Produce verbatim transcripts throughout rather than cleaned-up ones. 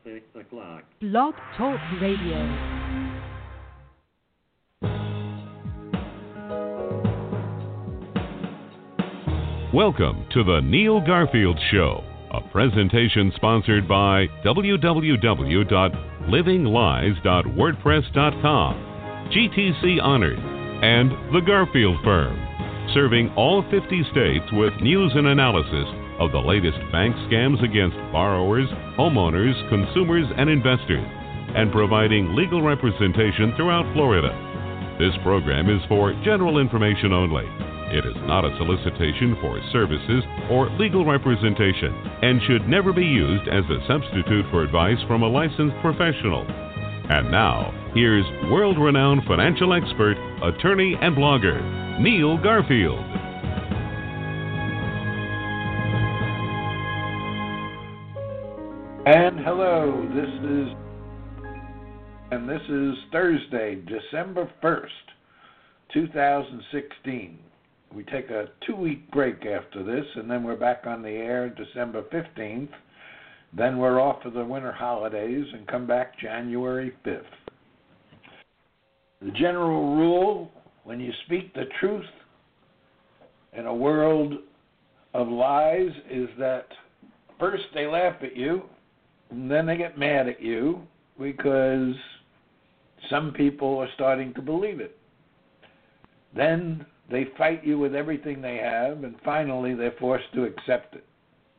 six o'clock. Blog Talk Radio. Welcome to the Neil Garfield Show, a presentation sponsored by w w w dot living lies dot wordpress dot com, G T C Honored, and The Garfield Firm, serving all fifty states with news and analysis of the latest bank scams against borrowers, homeowners, consumers, and investors, and providing legal representation throughout Florida. This program is for general information only. It is not a solicitation for services or legal representation and should never be used as a substitute for advice from a licensed professional. And now, here's world-renowned financial expert, attorney, and blogger, Neil Garfield. And hello, this is, and this is Thursday, December first, two thousand sixteen. We take a two-week break after this, and then we're back on the air December fifteenth. Then we're off for the winter holidays and come back January fifth. The general rule, when you speak the truth in a world of lies, is that first they laugh at you, and then they get mad at you because some people are starting to believe it. Then they fight you with everything they have, and finally they're forced to accept it.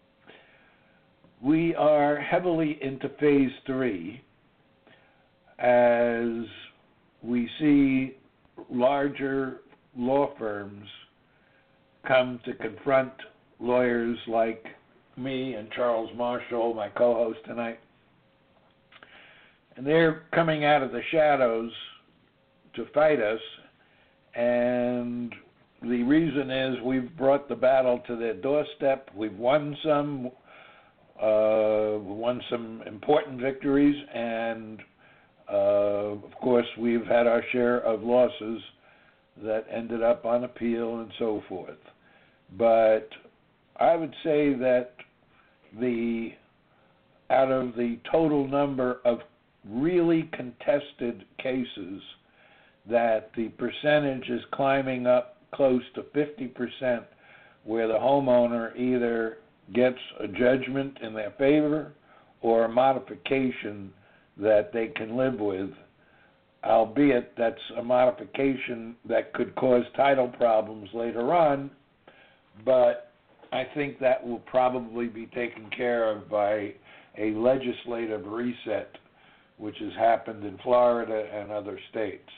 We are heavily into phase three as we see larger law firms come to confront lawyers like me and Charles Marshall, my co-host tonight. And they're coming out of the shadows to fight us. And the reason is we've brought the battle to their doorstep. We've won some, uh, won some important victories, and uh, of course we've had our share of losses that ended up on appeal and so forth. But I would say that the out of the total number of really contested cases, that the percentage is climbing up close to fifty percent where the homeowner either gets a judgment in their favor or a modification that they can live with, albeit that's a modification that could cause title problems later on, but I think that will probably be taken care of by a legislative reset, which has happened in Florida and other states.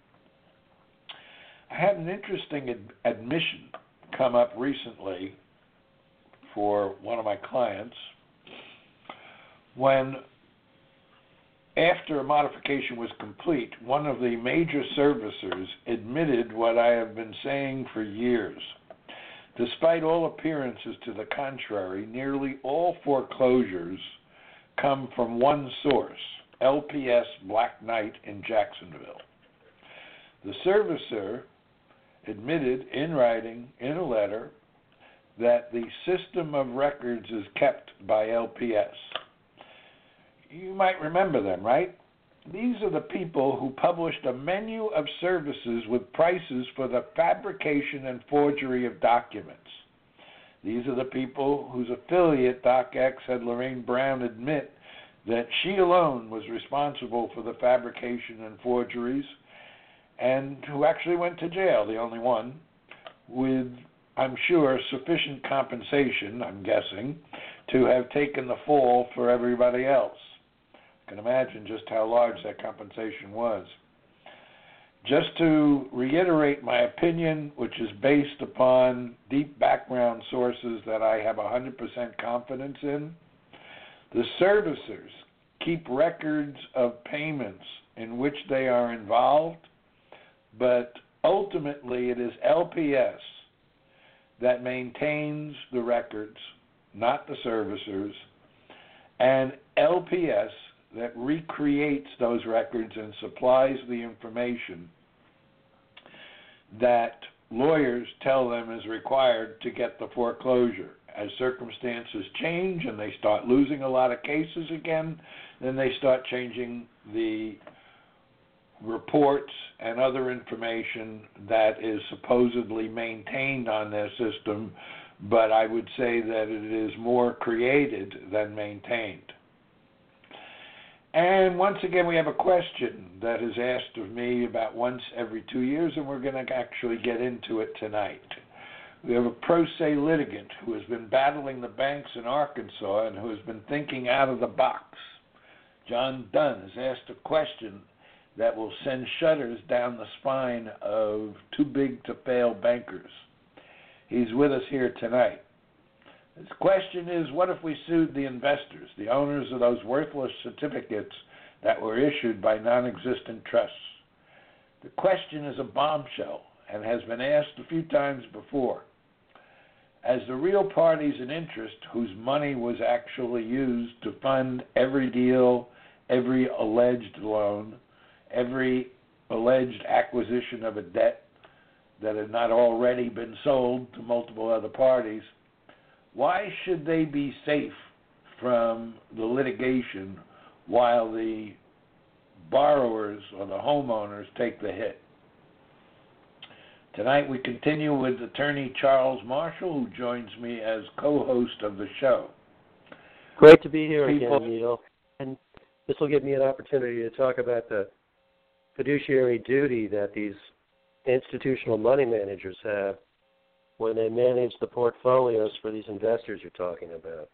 I had an interesting ad- admission come up recently for one of my clients when, after a modification was complete, one of the major servicers admitted what I have been saying for years. Despite all appearances to the contrary, nearly all foreclosures come from one source, L P S Black Knight in Jacksonville. The servicer admitted in writing, in a letter, that the system of records is kept by L P S. You might remember them, right? These are the people who published a menu of services with prices for the fabrication and forgery of documents. These are the people whose affiliate, DocX, had Lorraine Brown admit that she alone was responsible for the fabrication and forgeries, and who actually went to jail, the only one, with, I'm sure, sufficient compensation, I'm guessing, to have taken the fall for everybody else. I can imagine just how large that compensation was. Just to reiterate my opinion, which is based upon deep background sources that I have one hundred percent confidence in, the servicers keep records of payments in which they are involved, but ultimately it is L P S that maintains the records, not the servicers, and L P S that recreates those records and supplies the information that lawyers tell them is required to get the foreclosure. As circumstances change and they start losing a lot of cases again, then they start changing the reports and other information that is supposedly maintained on their system, but I would say that it is more created than maintained. And once again, we have a question that is asked of me about once every two years, and we're going to actually get into it tonight. We have a pro se litigant who has been battling the banks in Arkansas and who has been thinking out of the box. John Dunn has asked a question that will send shudders down the spine of too big to fail bankers. He's with us here tonight. His question is, what if we sued the investors, the owners of those worthless certificates that were issued by non-existent trusts? The question is a bombshell and has been asked a few times before. As the real parties in interest whose money was actually used to fund every deal, every alleged loan, every alleged acquisition of a debt that had not already been sold to multiple other parties, why should they be safe from the litigation while the borrowers or the homeowners take the hit? Tonight we continue with attorney Charles Marshall, who joins me as co-host of the show. Great to be here People, again, Neil. And this will give me an opportunity to talk about the fiduciary duty that these institutional money managers have when they manage the portfolios for these investors you're talking about.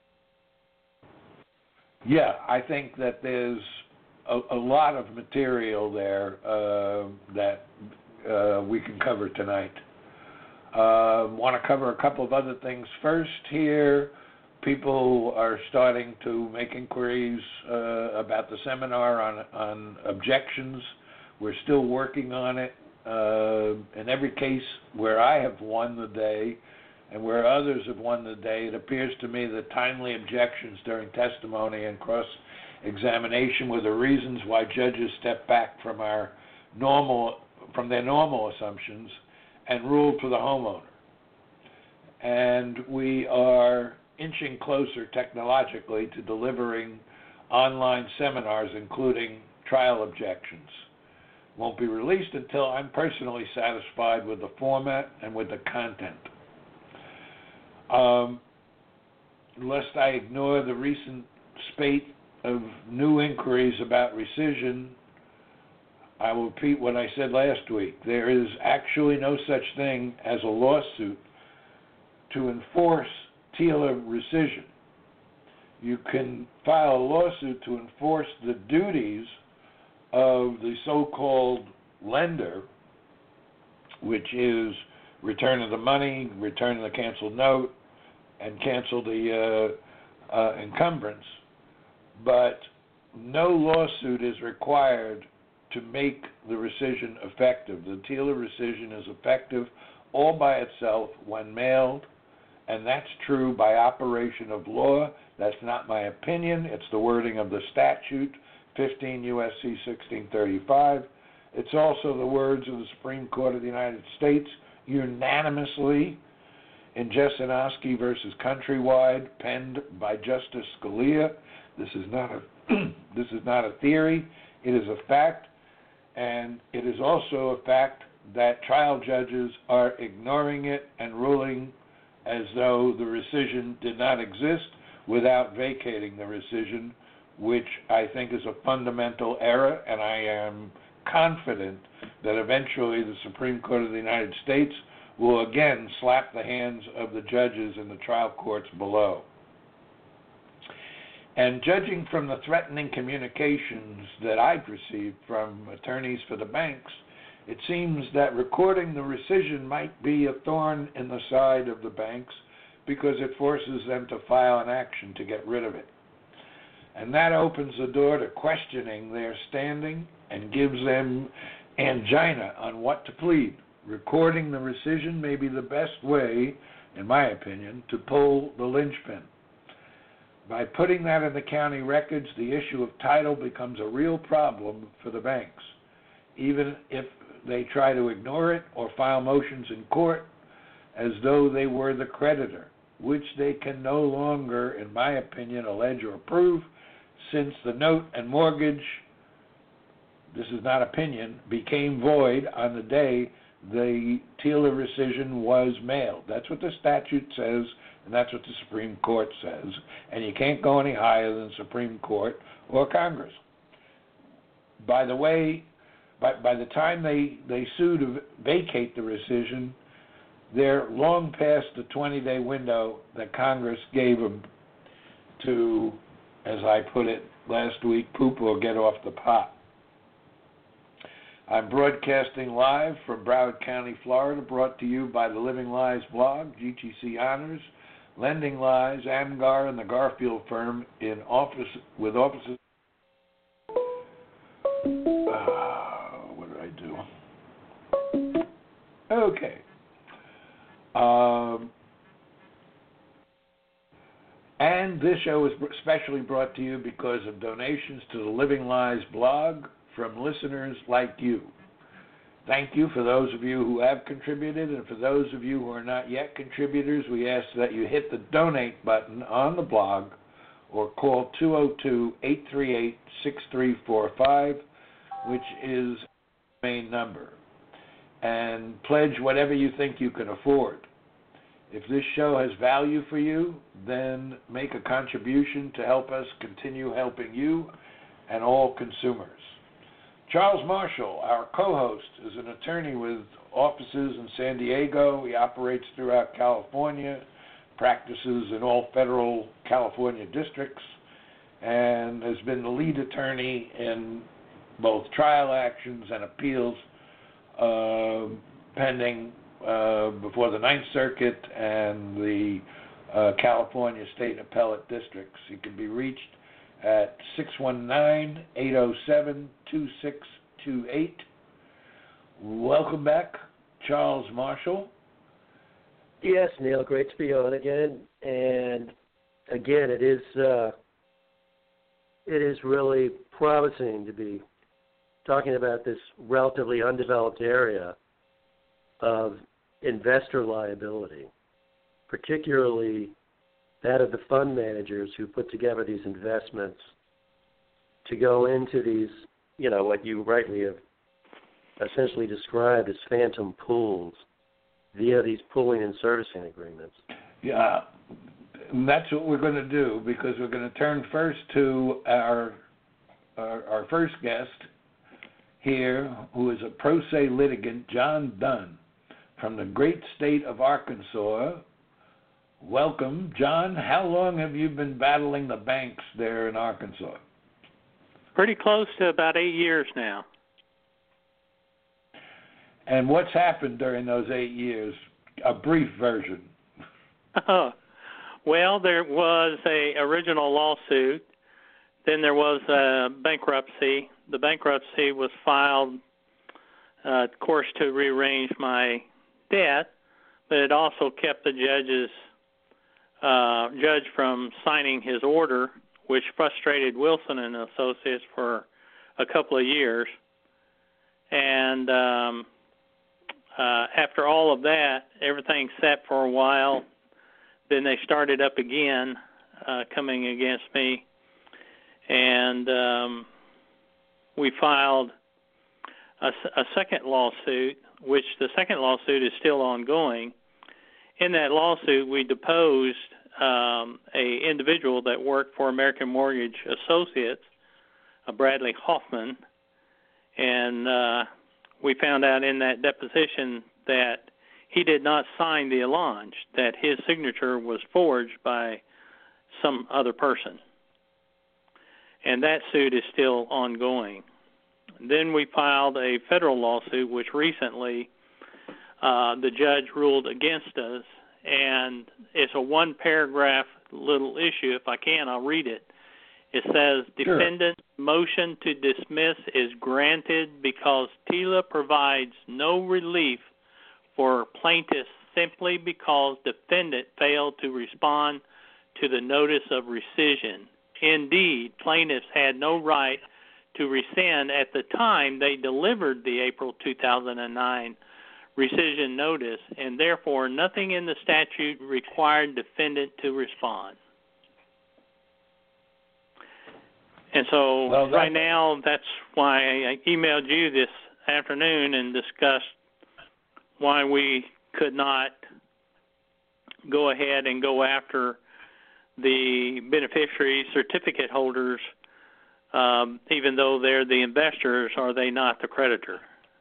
Yeah, I think that there's a, a lot of material there uh, that uh, we can cover tonight. Uh, want to cover a couple of other things first here. People are starting to make inquiries uh, about the seminar on, on objections. We're still working on it. Uh, in every case where I have won the day and where others have won the day, it appears to me that timely objections during testimony and cross-examination were the reasons why judges stepped back from our normal, from their normal assumptions and ruled for the homeowner. And we are inching closer technologically to delivering online seminars, including trial objections. Won't be released until I'm personally satisfied with the format and with the content. Um, lest I ignore the recent spate of new inquiries about rescission, I will repeat what I said last week. There is actually no such thing as a lawsuit to enforce TILA rescission. You can file a lawsuit to enforce the duties of the so-called lender, which is return of the money, return of the canceled note, and cancel the uh, uh, encumbrance. But no lawsuit is required to make the rescission effective. The TILA rescission is effective all by itself when mailed, and that's true by operation of law. That's not my opinion. It's the wording of the statute, fifteen U S C sixteen thirty-five. It's also the words of the Supreme Court of the United States unanimously in Jesinoski versus Countrywide, penned by Justice Scalia. This is not a this is not a theory. It is a fact, and it is also a fact that trial judges are ignoring it and ruling as though the rescission did not exist without vacating the rescission, which I think is a fundamental error, and I am confident that eventually the Supreme Court of the United States will again slap the hands of the judges in the trial courts below. And judging from the threatening communications that I've received from attorneys for the banks, it seems that recording the rescission might be a thorn in the side of the banks because it forces them to file an action to get rid of it. And that opens the door to questioning their standing and gives them angina on what to plead. Recording the rescission may be the best way, in my opinion, to pull the linchpin. By putting that in the county records, the issue of title becomes a real problem for the banks. Even if they try to ignore it or file motions in court as though they were the creditor, which they can no longer, in my opinion, allege or prove, since the note and mortgage, this is not opinion, became void on the day the TILA rescission was mailed. That's what the statute says, and that's what the Supreme Court says. And you can't go any higher than Supreme Court or Congress. By the way, by, by the time they, they sue to vacate the rescission, they're long past the twenty-day window that Congress gave them to, as I put it last week, poop or get off the pot. I'm broadcasting live from Broward County, Florida, brought to you by the Living Lies blog, G T C Honors, Lending Lies, AMGAR, and the Garfield firm in office with offices. Uh, what did I do? Okay. Um, and this show is specially brought to you because of donations to the Living Lies blog from listeners like you. Thank you for those of you who have contributed, and for those of you who are not yet contributors, we ask that you hit the donate button on the blog or call two oh two, eight three eight, six three four five, which is the main number, and pledge whatever you think you can afford. If this show has value for you, then make a contribution to help us continue helping you and all consumers. Charles Marshall, our co-host, is an attorney with offices in San Diego. He operates throughout California, practices in all federal California districts, and has been the lead attorney in both trial actions and appeals uh, pending uh, before the Ninth Circuit and the uh, California State Appellate Districts. He can be reached at six one nine, eight oh seven, two six two eight. Welcome back, Charles Marshall. Yes, Neil, great to be on again. And again, it is uh, it is really promising to be talking about this relatively undeveloped area of investor liability, particularly that of the fund managers who put together these investments to go into these, you know, what you rightly have essentially described as phantom pools via these pooling and servicing agreements. Yeah, and that's what we're going to do, because we're going to turn first to our, our, our first guest here, who is a pro se litigant, John Dunn, from the great state of Arkansas. Welcome, John. How long have you been battling the banks there in Arkansas? Pretty close to about eight years now. And what's happened during those eight years? A brief version. Oh, well, there was a original lawsuit. Then there was a bankruptcy. The bankruptcy was filed, uh, of course, to rearrange my debt, but it also kept the judge's Uh, judge from signing his order, which frustrated Wilson and Associates for a couple of years. And um, uh, after all of that, everything sat for a while. Then they started up again, uh, coming against me. And um, we filed a, a second lawsuit, which the second lawsuit is still ongoing. In that lawsuit, we deposed um, a individual that worked for American Mortgage Associates, uh, Bradley Hoffman, and uh, we found out in that deposition that he did not sign the allonge, that his signature was forged by some other person. And that suit is still ongoing. Then we filed a federal lawsuit, which recently Uh, the judge ruled against us, and it's a one-paragraph little issue. If I can, I'll read it. It says, Sure. Defendant's motion to dismiss is granted because TILA provides no relief for plaintiffs simply because defendant failed to respond to the notice of rescission. Indeed, plaintiffs had no right to rescind at the time they delivered the April two thousand nine rescission notice, and therefore nothing in the statute required defendant to respond. And so well, that, right now, that's why I emailed you this afternoon and discussed why we could not go ahead and go after the beneficiary certificate holders, um, even though they're the investors, are they not the creditor?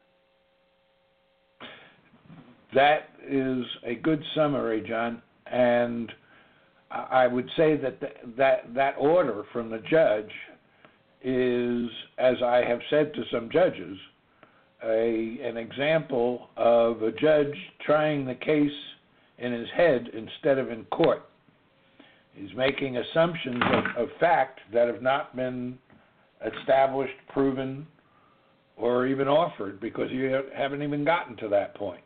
That is a good summary, John, and I would say that the, that that order from the judge is, as I have said to some judges, a an example of a judge trying the case in his head instead of in court. He's making assumptions of, of fact that have not been established, proven, or even offered because you haven't even gotten to that point.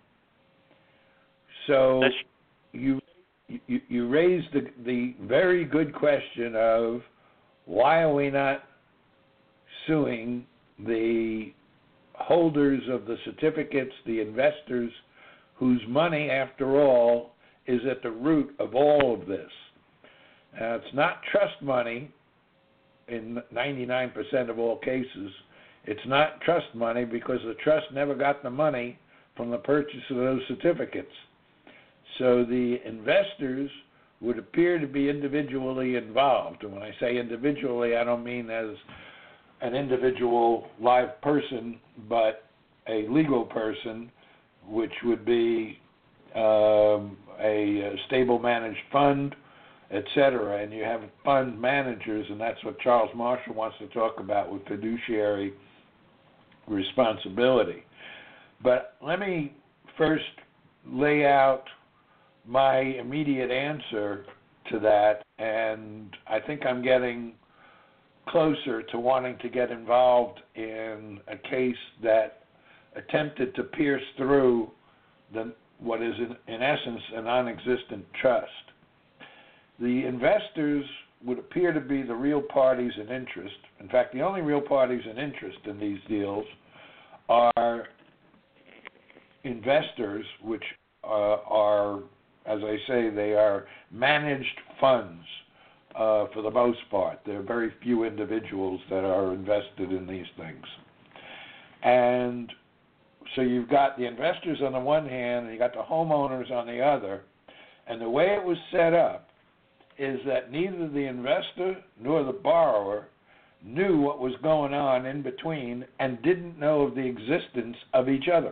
So you you, you raised the, the very good question of why are we not suing the holders of the certificates, the investors, whose money, after all, is at the root of all of this. Now, it's not trust money in ninety-nine percent of all cases. It's not trust money because the trust never got the money from the purchase of those certificates. So the investors would appear to be individually involved. And when I say individually, I don't mean as an individual live person, but a legal person, which would be um, a, a stable managed fund, et cetera. And you have fund managers, and that's what Charles Marshall wants to talk about with fiduciary responsibility. But let me first lay out my immediate answer to that, and I think I'm getting closer to wanting to get involved in a case that attempted to pierce through the, what is in, in essence a non-existent trust. The investors would appear to be the real parties in interest. In fact, the only real parties in interest in these deals are investors, which uh, are, as I say, they are managed funds uh, for the most part. There are very few individuals that are invested in these things. And so you've got the investors on the one hand, and you've got the homeowners on the other. And the way it was set up is that neither the investor nor the borrower knew what was going on in between and didn't know of the existence of each other.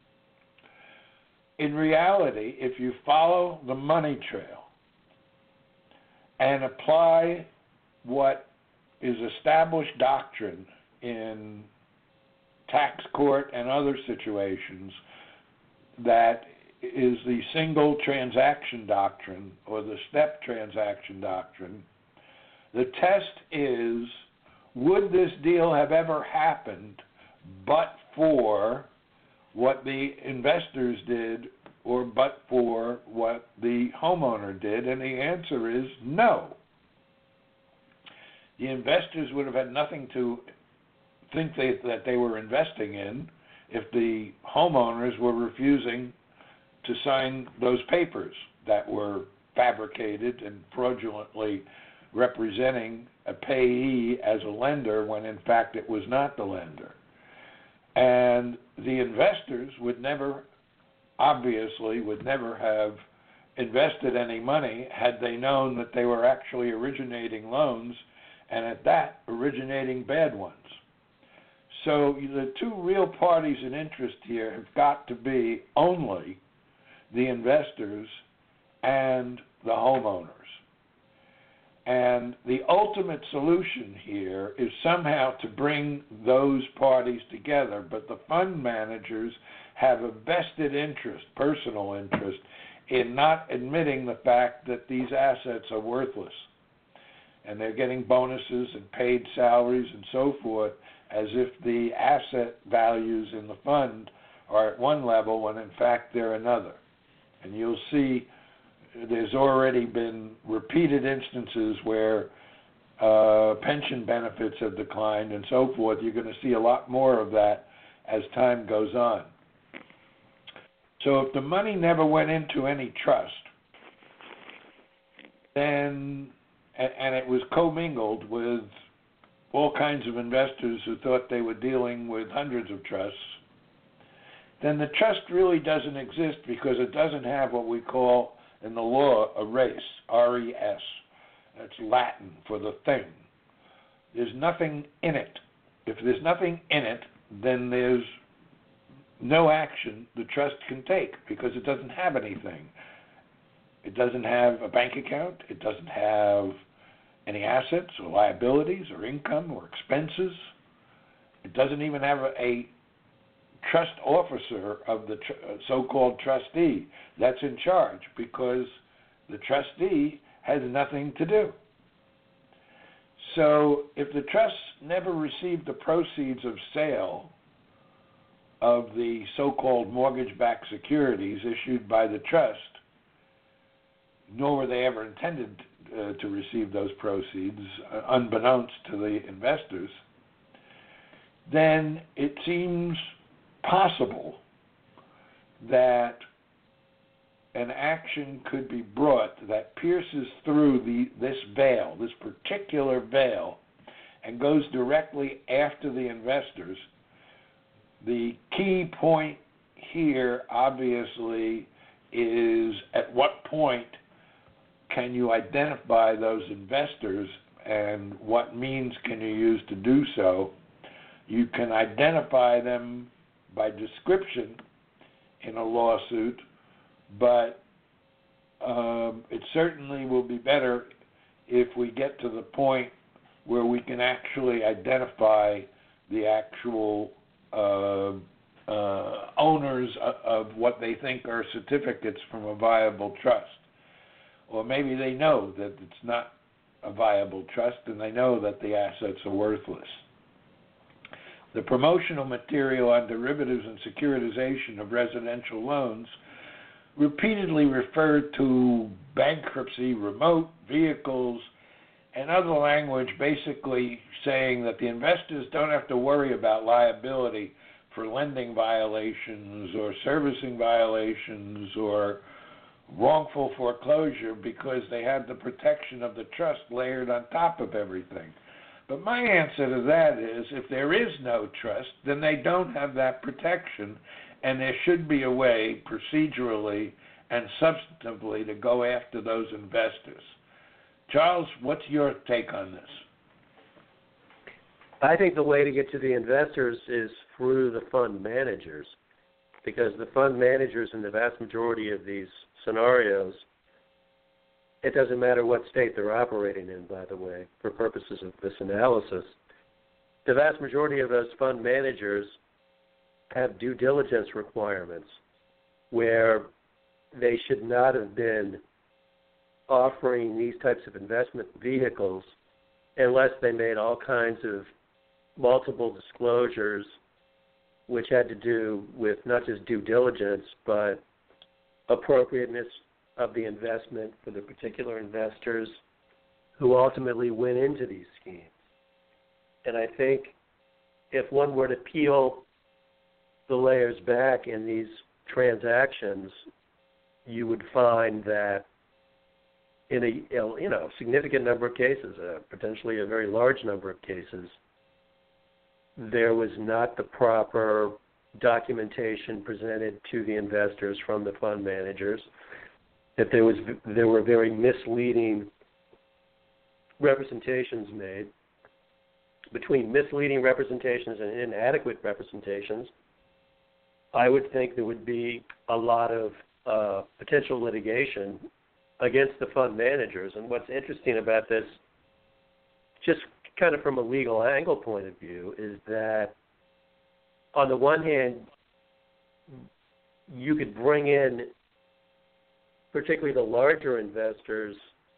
In reality, if you follow the money trail and apply what is established doctrine in tax court and other situations, that is the single transaction doctrine or the step transaction doctrine, the test is, would this deal have ever happened but for what the investors did or but for what the homeowner did? And the answer is no. The investors would have had nothing to think they, that they were investing in if the homeowners were refusing to sign those papers that were fabricated and fraudulently representing a payee as a lender when in fact it was not the lender. And the investors would never, obviously, would never have invested any money had they known that they were actually originating loans, and at that, originating bad ones. So the two real parties in interest here have got to be only the investors and the homeowners. And the ultimate solution here is somehow to bring those parties together, but the fund managers have a vested interest, personal interest, in not admitting the fact that these assets are worthless. And they're getting bonuses and paid salaries and so forth as if the asset values in the fund are at one level when in fact they're another. And you'll see there's already been repeated instances where uh, pension benefits have declined and so forth. You're going to see a lot more of that as time goes on. So if the money never went into any trust, then, and it was commingled with all kinds of investors who thought they were dealing with hundreds of trusts, then the trust really doesn't exist because it doesn't have what we call in the law a res, R E S. That's Latin for the thing. There's nothing in it. If there's nothing in it, then there's no action the trust can take because it doesn't have anything. It doesn't have a bank account. It doesn't have any assets or liabilities or income or expenses. It doesn't even have a, a trust officer of the tr- so-called trustee that's in charge because the trustee has nothing to do. So if the trust never received the proceeds of sale of the so-called mortgage-backed securities issued by the trust, nor were they ever intended uh, to receive those proceeds, uh, unbeknownst to the investors, then it seems possible that an action could be brought that pierces through the this veil, this particular veil, and goes directly after the investors. The key point here, obviously, is at what point can you identify those investors and what means can you use to do so? You can identify them by description in a lawsuit, but um, it certainly will be better if we get to the point where we can actually identify the actual uh, uh, owners of, of what they think are certificates from a viable trust. Or maybe they know that it's not a viable trust and they know that the assets are worthless. The promotional material on derivatives and securitization of residential loans repeatedly referred to bankruptcy, remote vehicles, and other language basically saying that the investors don't have to worry about liability for lending violations or servicing violations or wrongful foreclosure because they have the protection of the trust layered on top of everything. But my answer to that is if there is no trust, then they don't have that protection, and there should be a way procedurally and substantively to go after those investors. Charles, what's your take on this? I think the way to get to the investors is through the fund managers, because the fund managers in the vast majority of these scenarios, it doesn't matter what state they're operating in, by the way, for purposes of this analysis, the vast majority of those fund managers have due diligence requirements where they should not have been offering these types of investment vehicles unless they made all kinds of multiple disclosures which had to do with not just due diligence but appropriateness of the investment for the particular investors who ultimately went into these schemes. And I think if one were to peel the layers back in these transactions, you would find that in a you know significant number of cases, uh, potentially a very large number of cases, there was not the proper documentation presented to the investors from the fund managers, that there was there were very misleading representations made. Between misleading representations and inadequate representations, I would think there would be a lot of uh, potential litigation against the fund managers. And what's interesting about this, just kind of from a legal angle point of view, is that on the one hand, you could bring in particularly the larger investors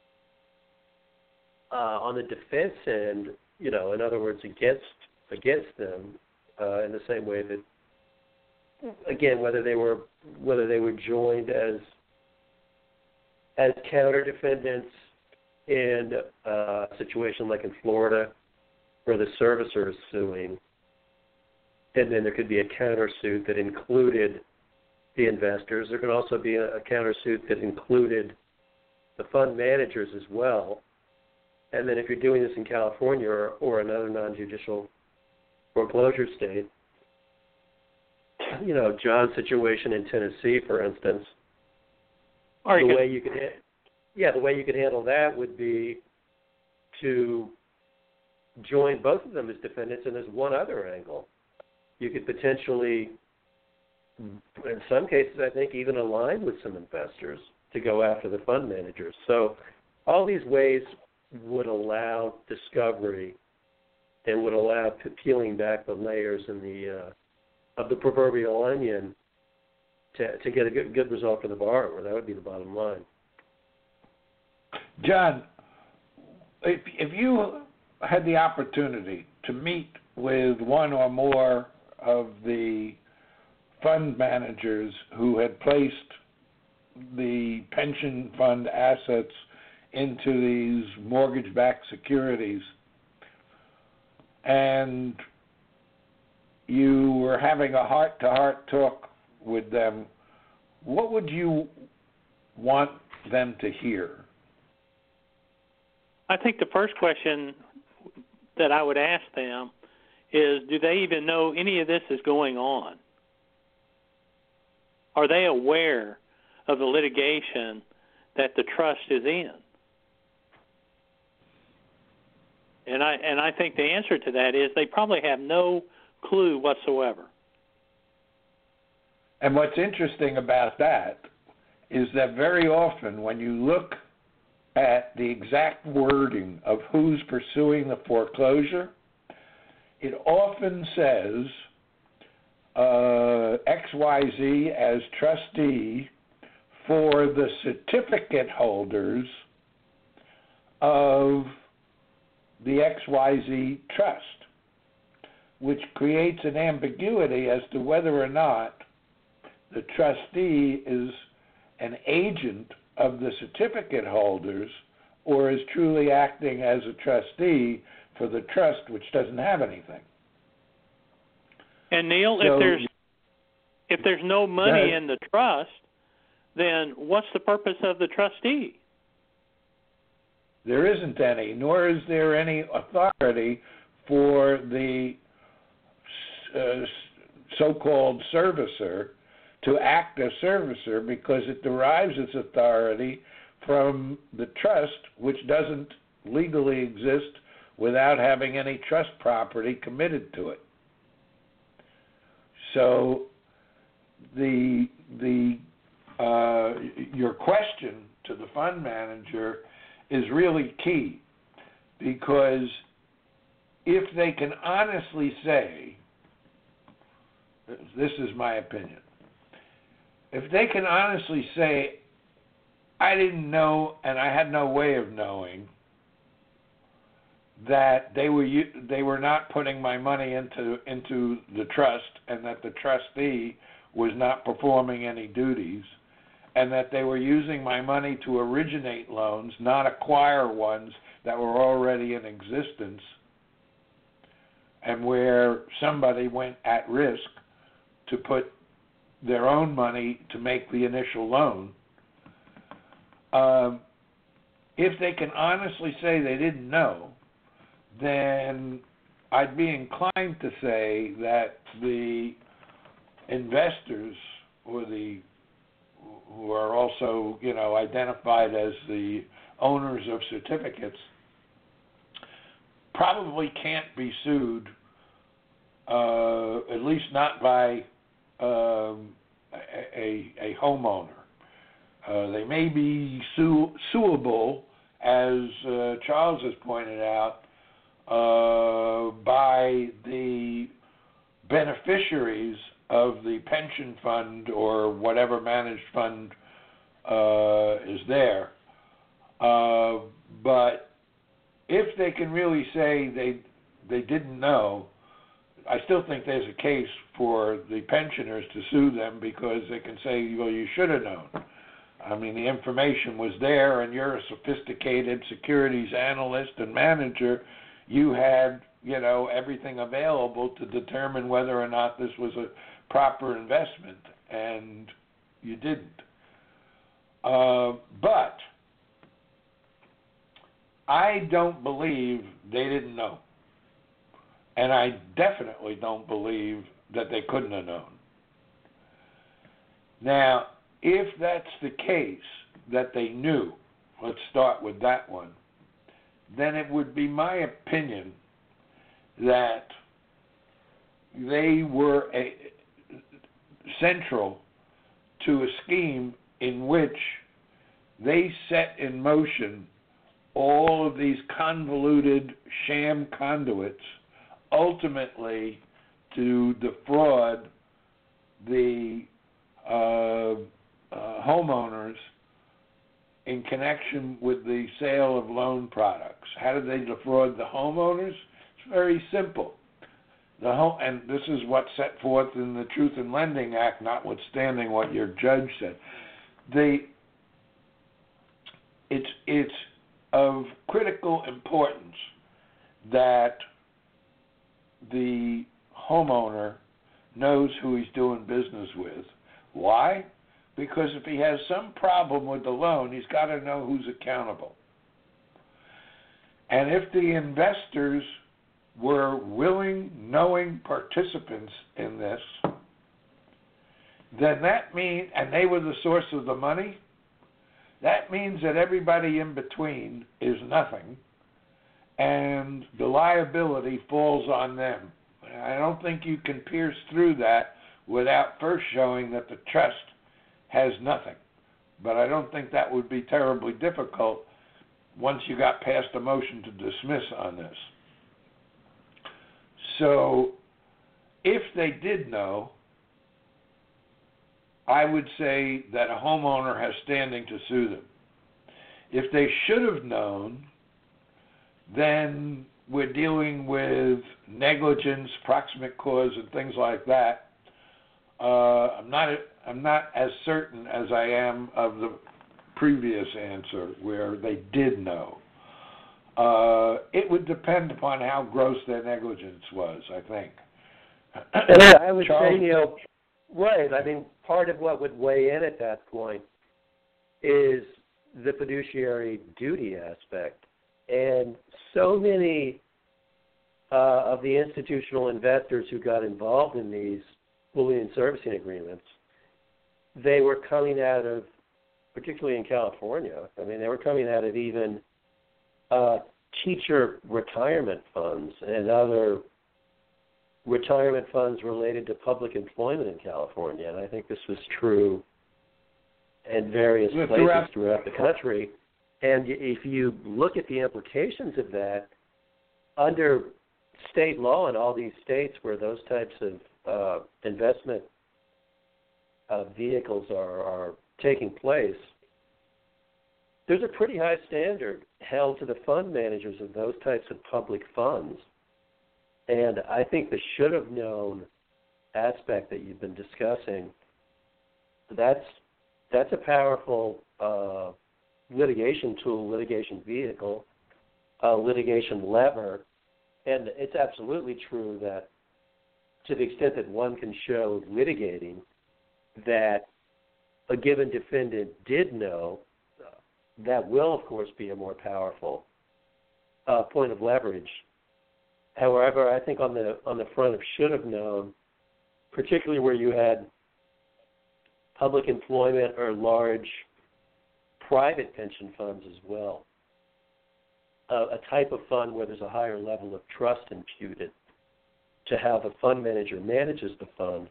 uh, on the defense end, you know, in other words, against against them, uh, in the same way that, again, whether they were whether they were joined as as counter defendants in a situation like in Florida, where the servicer is suing, and then there could be a countersuit that included the investors. There can also be a, a countersuit that included the fund managers as well. And then if you're doing this in California or, or another non-judicial foreclosure state, you know, John's situation in Tennessee, for instance, or the you way you could, ha- yeah, the way you could handle that would be to join both of them as defendants, and there's one other angle. You could potentially, in some cases, I think, even align with some investors to go after the fund managers. So all these ways would allow discovery and would allow p- peeling back the layers in the uh, of the proverbial onion to to get a good, good result for the borrower. That would be the bottom line. John, if if you had the opportunity to meet with one or more of the fund managers who had placed the pension fund assets into these mortgage-backed securities, and you were having a heart-to-heart talk with them, what would you want them to hear? I think the first question that I would ask them is, do they even know any of this is going on? Are they aware of the litigation that the trust is in? And I and I think the answer to that is they probably have no clue whatsoever. And what's interesting about that is that very often when you look at the exact wording of who's pursuing the foreclosure, it often says uh, X Y Z as trustee for the certificate holders of the X Y Z trust, which creates an ambiguity as to whether or not the trustee is an agent of the certificate holders or is truly acting as a trustee for the trust, which doesn't have anything. And Neil, So, if there's if there's no money in the trust, then what's the purpose of the trustee? There isn't any, nor is there any authority for the uh, so-called servicer to act as servicer, because it derives its authority from the trust, which doesn't legally exist without having any trust property committed to it. So the the uh, your question to the fund manager is really key, because if they can honestly say, this is my opinion, if they can honestly say, I didn't know and I had no way of knowing that they were they were not putting my money into into the trust, and that the trustee was not performing any duties, and that they were using my money to originate loans, not acquire ones that were already in existence, and where somebody went at risk to put their own money to make the initial loan. Um, if they can honestly say they didn't know, then I'd be inclined to say that the investors, or the who are also, you know, identified as the owners of certificates, probably can't be sued, uh, at least not by um, a, a homeowner. Uh, they may be sue, suable, as uh, Charles has pointed out, uh, by the beneficiaries of the pension fund or whatever managed fund uh, is there. Uh, but if they can really say they they didn't know, I still think there's a case for the pensioners to sue them, because they can say, well, you should have known. I mean, the information was there, and you're a sophisticated securities analyst and manager. You had, you know, everything available to determine whether or not this was a proper investment. And You didn't. Uh, but I don't believe they didn't know. And I definitely don't believe that they couldn't have known. Now, if that's the case, that they knew, let's start with that one, then it would be my opinion that they were a, central to a scheme in which they set in motion all of these convoluted sham conduits, ultimately to defraud the uh, uh, homeowners in connection with the sale of loan products. How did they defraud the homeowners? It's very simple. The home, and this is what's set forth in the Truth in Lending Act, notwithstanding what your judge said. The, it's, it's of critical importance that the homeowner knows who he's doing business with. Why? Because if he has some problem with the loan, he's got to know who's accountable. And if the investors were willing, knowing participants in this, then that means, and they were the source of the money, that means that everybody in between is nothing, and the liability falls on them. I don't think you can pierce through that without first showing that the trust has nothing. But I don't think that would be terribly difficult once you got past a motion to dismiss on this. So if they did know, I would say that a homeowner has standing to sue them. If they should have known, then we're dealing with negligence, proximate cause, and things like that. Uh, I'm not I'm not as certain as I am of the previous answer where they did know. Uh, it would depend upon how gross their negligence was, I think. And I would Charles? say, you know, right, I mean, part of what would weigh in at that point is the fiduciary duty aspect. And so many uh, of the institutional investors who got involved in these bullion servicing agreements, they were coming out of, particularly in California, I mean, they were coming out of even uh, teacher retirement funds and other retirement funds related to public employment in California. And I think this was true in various Yeah, places throughout, throughout the country. And if you look at the implications of that, under state law in all these states where those types of uh, investment uh, vehicles are, are taking place, there's a pretty high standard held to the fund managers of those types of public funds. And I think the should-have-known aspect that you've been discussing, that's that's a powerful uh, litigation tool, litigation vehicle, uh, litigation lever. And it's absolutely true that to the extent that one can show litigating that a given defendant did know, that will, of course, be a more powerful uh, point of leverage. However, I think on the on the front of should have known, particularly where you had public employment or large private pension funds as well, uh, a type of fund where there's a higher level of trust imputed, to have a fund manager manages the fund,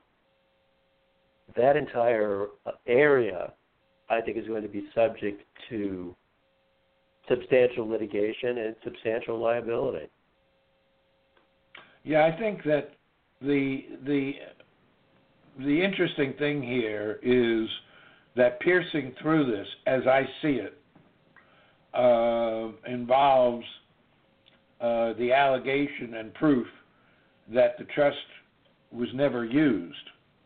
that entire area, I think, is going to be subject to substantial litigation and substantial liability. Yeah, I think that the the the interesting thing here is that piercing through this, as I see it, uh, involves uh, the allegation and proof that the trust was never used.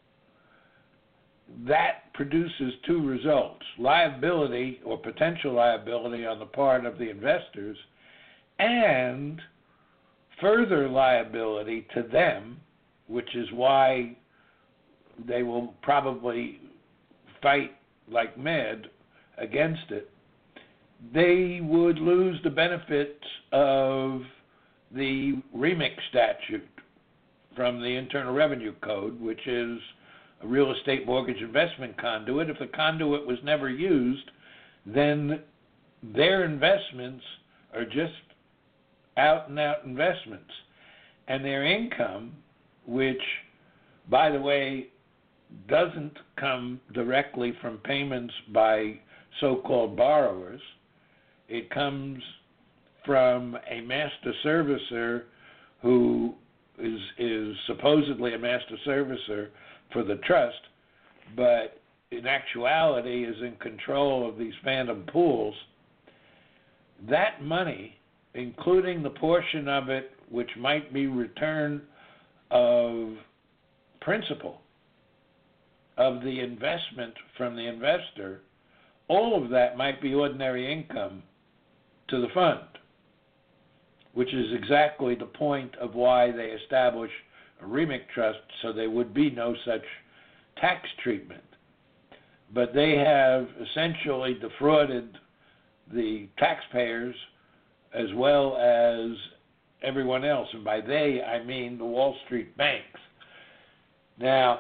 That produces two results: liability or potential liability on the part of the investors, and further liability to them, which is why they will probably fight like mad against it, they would lose the benefits of the REMIC statute from the Internal Revenue Code, which is a real estate mortgage investment conduit. If the conduit was never used, then their investments are just out-and-out investments. And their income, which, by the way, doesn't come directly from payments by so-called borrowers, it comes from a master servicer who is is supposedly a master servicer for the trust, but in actuality is in control of these phantom pools. That money, including the portion of it which might be return of principal of the investment from the investor, all of that might be ordinary income to the fund, which is exactly the point of why they establish a REMIC trust, so there would be no such tax treatment. But they have essentially defrauded the taxpayers as well as everyone else, and by they I mean the Wall Street banks. Now,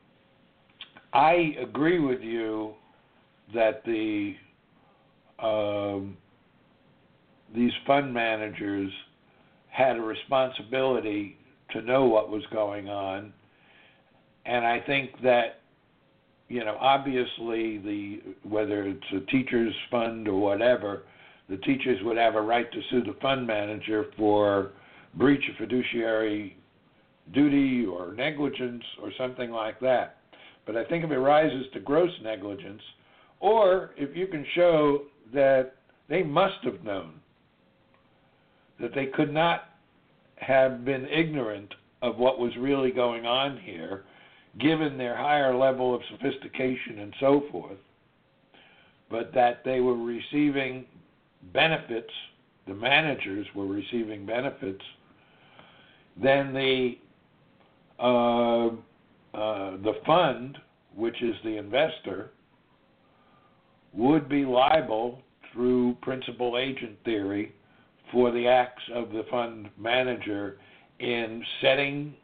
I agree with you that the um, these fund managers had a responsibility to know what was going on, and I think that, you know, obviously the whether it's a teacher's fund or whatever, the teachers would have a right to sue the fund manager for breach of fiduciary duty or negligence or something like that. But I think if it rises to gross negligence, or if you can show that they must have known, that they could not have been ignorant of what was really going on here, given their higher level of sophistication and so forth, but that they were receiving benefits, the managers were receiving benefits, then the uh, uh, the fund, which is the investor, would be liable through principal agent theory for the acts of the fund manager in setting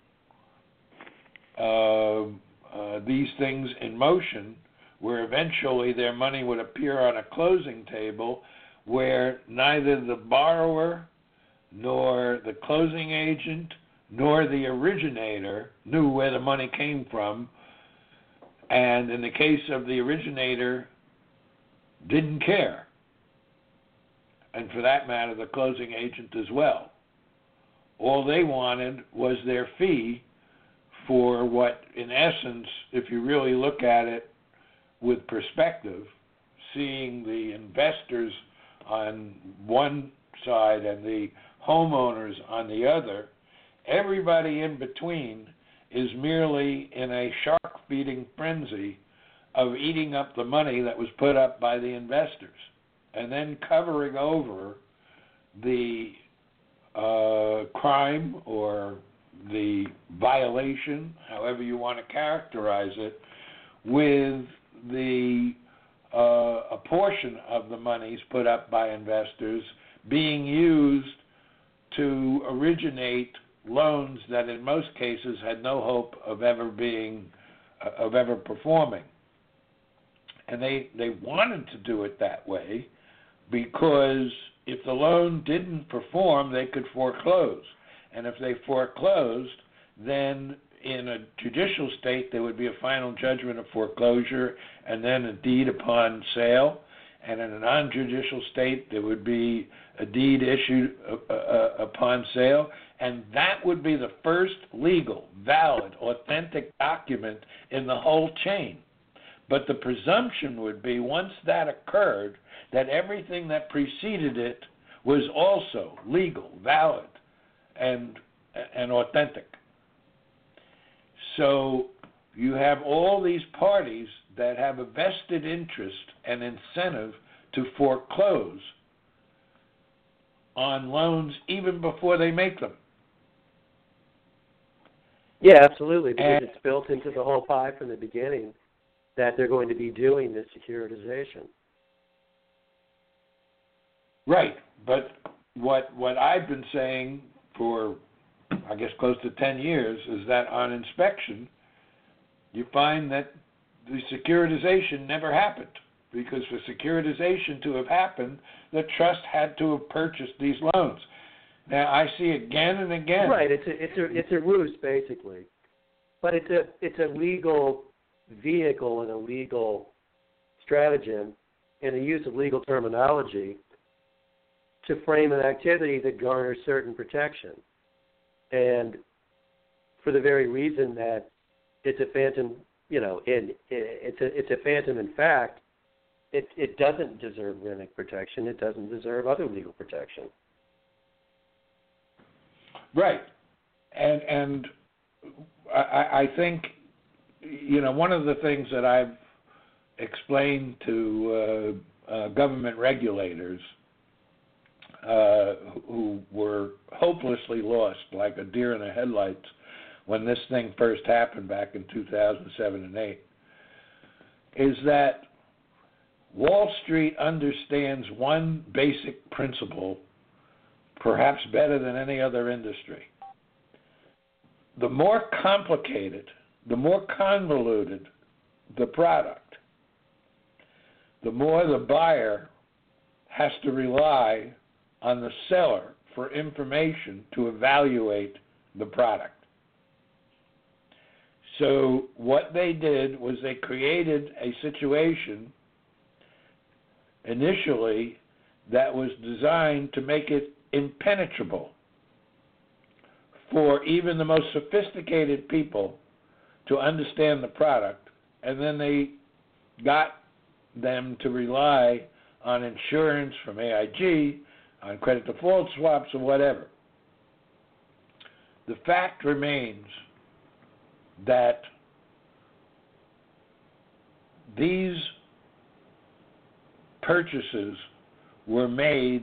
uh, uh, these things in motion, where eventually their money would appear on a closing table where neither the borrower nor the closing agent nor the originator knew where the money came from, and in the case of the originator, didn't care. And for that matter, the closing agent as well. All they wanted was their fee for what, in essence, if you really look at it with perspective, seeing the investors on one side and the homeowners on the other, everybody in between is merely in a shark-feeding frenzy of eating up the money that was put up by the investors and then covering over the uh, crime or the violation, however you want to characterize it, with the uh, a portion of the monies put up by investors being used to originate loans that in most cases had no hope of ever being, uh, of ever performing. And they, they wanted to do it that way because if the loan didn't perform, they could foreclose. And if they foreclosed, then in a judicial state, there would be a final judgment of foreclosure and then a deed upon sale. And in a non-judicial state, there would be a deed issued uh, uh, upon sale. And that would be the first legal, valid, authentic document in the whole chain. But the presumption would be, once that occurred, that everything that preceded it was also legal, valid, and and authentic. So you have all these parties that have a vested interest and incentive to foreclose on loans even before they make them. Yeah, absolutely, because And, it's built into the whole pie from the beginning that they're going to be doing this securitization. Right, but what what I've been saying for, I guess, close to ten years is that on inspection, you find that the securitization never happened, because for securitization to have happened, the trust had to have purchased these loans. Now I see again and again. Right, it's a it's a it's a ruse basically, but it's a it's a legal vehicle and a legal stratagem and the use of legal terminology to frame an activity that garners certain protection, and for the very reason that it's a phantom, you know, in it's a it's a phantom in fact. It it doesn't deserve REMIC protection. It doesn't deserve other legal protection. Right, and and I, I think, you know, one of the things that I've explained to uh, uh, government regulators uh, who were hopelessly lost, like a deer in the headlights, when this thing first happened back in two thousand seven and eight, is that Wall Street understands one basic principle perhaps better than any other industry. The more complicated, the more convoluted the product, the more the buyer has to rely on the seller for information to evaluate the product. So what they did was they created a situation initially that was designed to make it impenetrable for even the most sophisticated people to understand the product, and then they got them to rely on insurance from A I G, on credit default swaps, or whatever. The fact remains that these purchases were made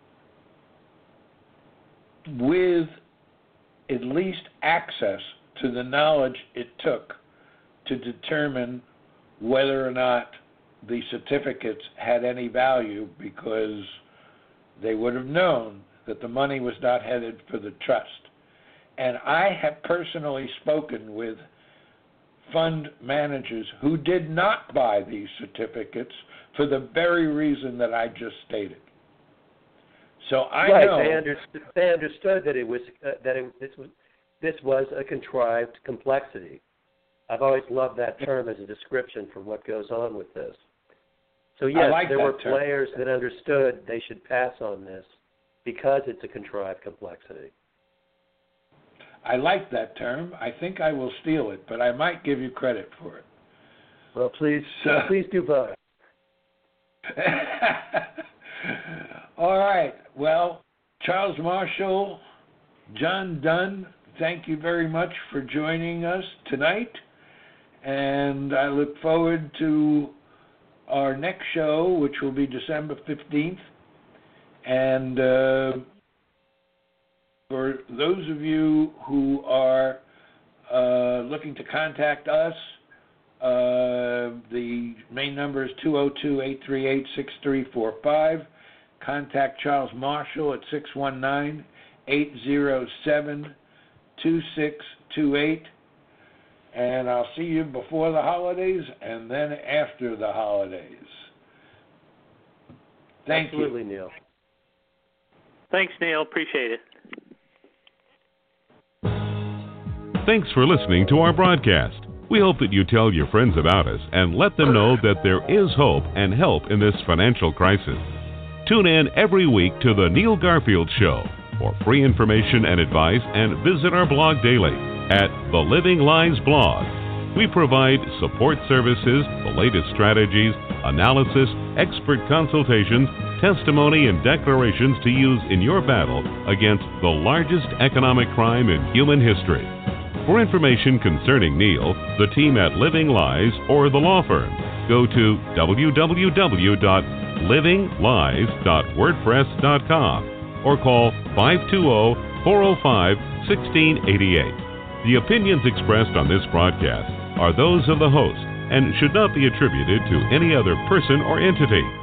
with at least access to the knowledge it took to determine whether or not the certificates had any value, because they would have known that the money was not headed for the trust. And I have personally spoken with fund managers who did not buy these certificates for the very reason that I just stated. So I right, know they understood, they understood that it was uh, that it, this was this was a contrived complexity. I've always loved that term as a description for what goes on with this. So yes, like there that were term. players that understood they should pass on this because it's a contrived complexity. I like that term. I think I will steal it, but I might give you credit for it. Well, please, So, please do both. All right. Well, Charles Marshall, John Dunn, thank you very much for joining us tonight, and I look forward to our next show, which will be December fifteenth. And uh, for those of you who are uh, looking to contact us, uh, the main number is two oh two, eight three eight, six three four five. Contact Charles Marshall at six one nine, eight oh seven, two six two eight. And I'll see you before the holidays and then after the holidays. Thank Absolutely, you. Neil. Thanks, Neil. Appreciate it. Thanks for listening to our broadcast. We hope that you tell your friends about us and let them know that there is hope and help in this financial crisis. Tune in every week to The Neil Garfield Show for free information and advice, and visit our blog daily at The Living Lies blog. We provide support services, the latest strategies, analysis, expert consultations, testimony, and declarations to use in your battle against the largest economic crime in human history. For information concerning Neil, the team at Living Lies, or the law firm, go to w w w dot living lies dot wordpress dot com or call five two zero, four zero five, one six eight eight. The opinions expressed on this broadcast are those of the host and should not be attributed to any other person or entity.